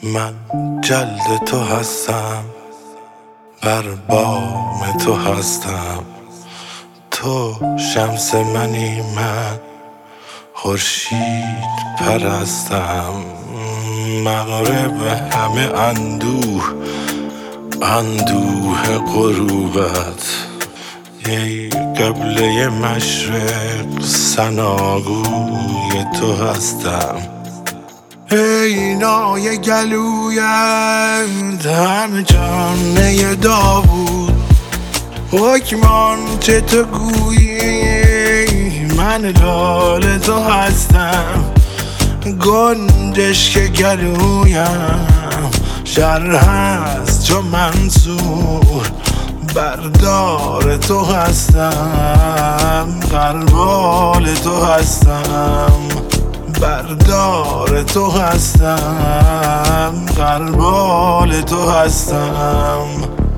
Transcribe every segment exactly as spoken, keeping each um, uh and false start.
من جلد تو هستم، بر بام تو هستم. تو شمس منی، من خورشید پرستم. مغرب همه اندوه، اندوه غروبت. ای قبله مشرق، ثناگوی تو هستم. ای نای گلویت، همه جانه داوود. حکمان چه تو گویی، من لال تو هستم. گنجش که گلویم شر هست چو منصور. بردار تو هستم، غربال تو هستم. بردار تو هستم، غربال تو هستم.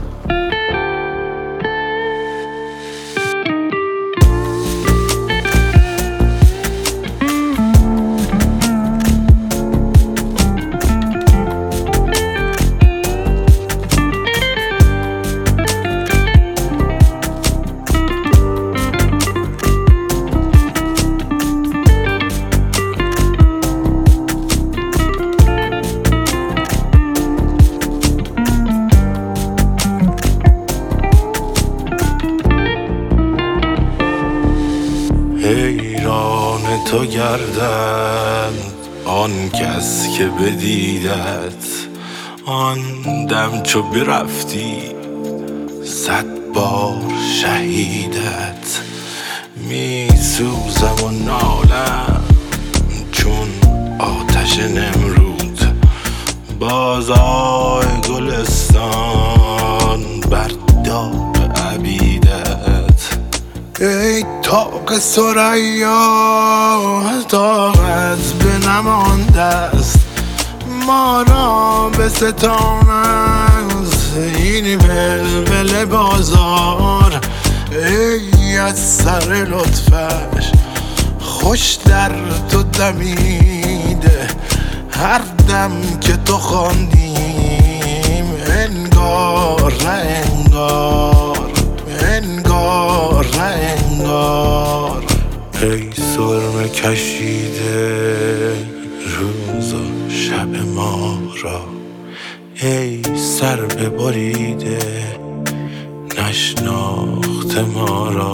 حیران تو گردند آن کس که بدیدت. آن دم چو برفتی صد بار شهیدت. می سوزم و نالم چون آتش نمرود. بازای گلستان بر داغ عبیدت. ای طاق ثریا، طاقت به نمانده است. ما را به ستان است این ولول بازار. ای از سر لطفش خوش در تو دمیده. هر دم که تو خواندیم انگار نه انگار، انگار نه انگار. ای سرمه کشیده روز و شب ما را. ای سر ببریده نشناخته ما را.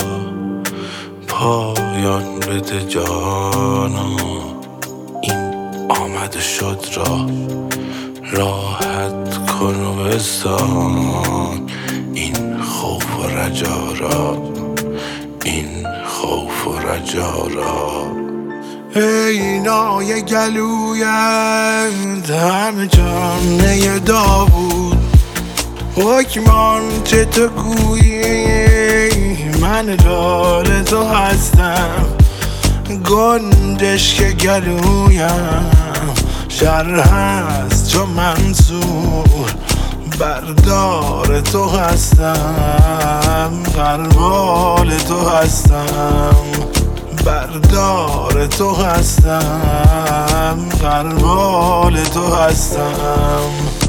پایان بده جانا این آمد و شد را. راحت کن و بستان این خوف و رجا را، این خوف و رجا را. ای نای گلویت، همه جانه داوود. حکمان چه تو گویی، من لال تو هستم. گنجش که گلویم شر هست چو منصور. بردار تو هستم، غربال تو هستم. بردار تو هستم، غربال تو هستم.